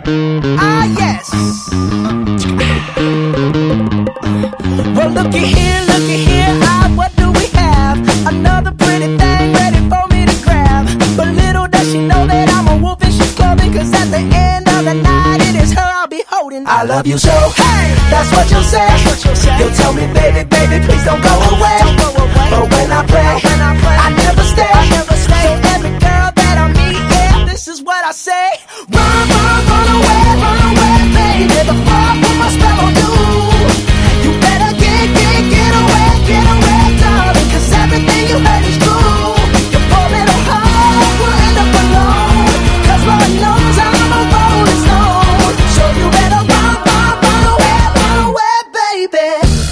Ah, yes. Well, looky here, ah, what do we have? Another pretty thing ready for me to grab. But little does she know that I'm a wolf in sheep's clothing. Cause at the end of the night, it is her I'll be holding. I love you so, hey, that's what you'll say. You'll tell me, baby, baby, please don't go away. But when I pray, I never stay. So every girl that I meet, yeah, this is what I say. Run, run away, baby, before I put my spell on you. You better get away, darling, cause everything you heard is true. Your poor little heart will end up alone, cause Lord knows I'm a rolling stone. So you better run away, baby.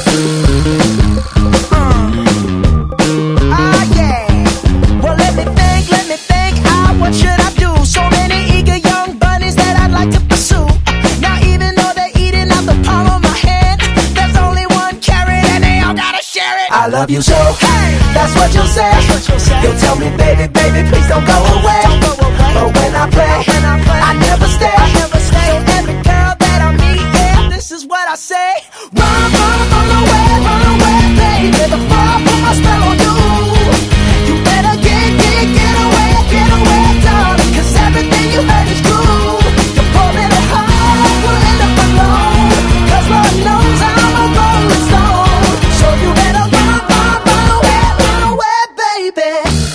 Ah, yeah. Well, let me think, ah, what should I do? So many eager young bunnies that I'd like to pursue. Now even though they're eating out the palm of my hand, there's only one carrot and they all gotta share it. I love you so, hey, that's what you'll say. You'll tell me, baby, baby, please don't go away. But when I play, I never stay. So every girl that I meet, yeah, this is what I say. Run away, baby, before I put my spell on you. You better get away, darling, cause everything you heard is true. Your poor little heart will end up alone, cause Lord knows I'm a rolling stone. So you better run away, baby.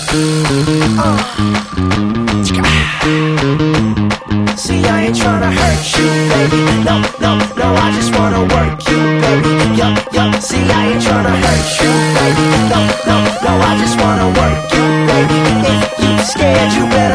See, I ain't tryna hurt you, baby. No, I just wanna work you, baby. Yup, see, I ain't tryna hurt you, baby. No, I just wanna work you, baby. If you scared, you better